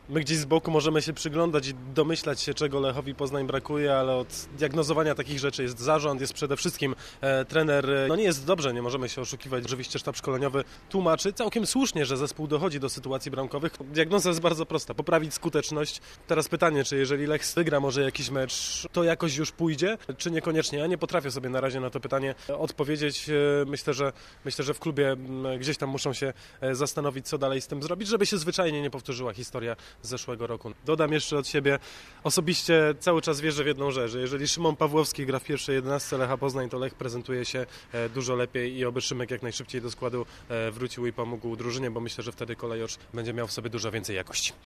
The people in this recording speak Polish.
My gdzieś z boku możemy się przyglądać i domyślać się, czego Lechowi Poznań brakuje, ale od diagnozowania takich rzeczy jest zarząd, jest przede wszystkim trener. No nie jest dobrze, nie możemy się oszukiwać. Oczywiście sztab szkoleniowy tłumaczy całkiem słusznie, że zespół dochodzi do sytuacji bramkowych. Diagnoza jest bardzo prosta, poprawić skuteczność. Teraz pytanie, czy jeżeli Lech wygra może jakiś mecz, to jakoś już pójdzie, czy niekoniecznie? Ja nie potrafię sobie na razie na to pytanie odpowiedzieć. Myślę, że w klubie gdzieś tam muszą się zastanowić, co dalej z tym zrobić, żeby się zwyczajnie nie powtórzyła historia z zeszłego roku. Dodam jeszcze od siebie, osobiście cały czas wierzę w jedną rzecz, że jeżeli Szymon Pawłowski gra w pierwszej 11 Lecha Poznań, to Lech prezentuje się dużo lepiej i oby Szymek jak najszybciej do składu wrócił i pomógł drużynie, bo myślę, że wtedy Kolejorz będzie miał w sobie dużo więcej jakości.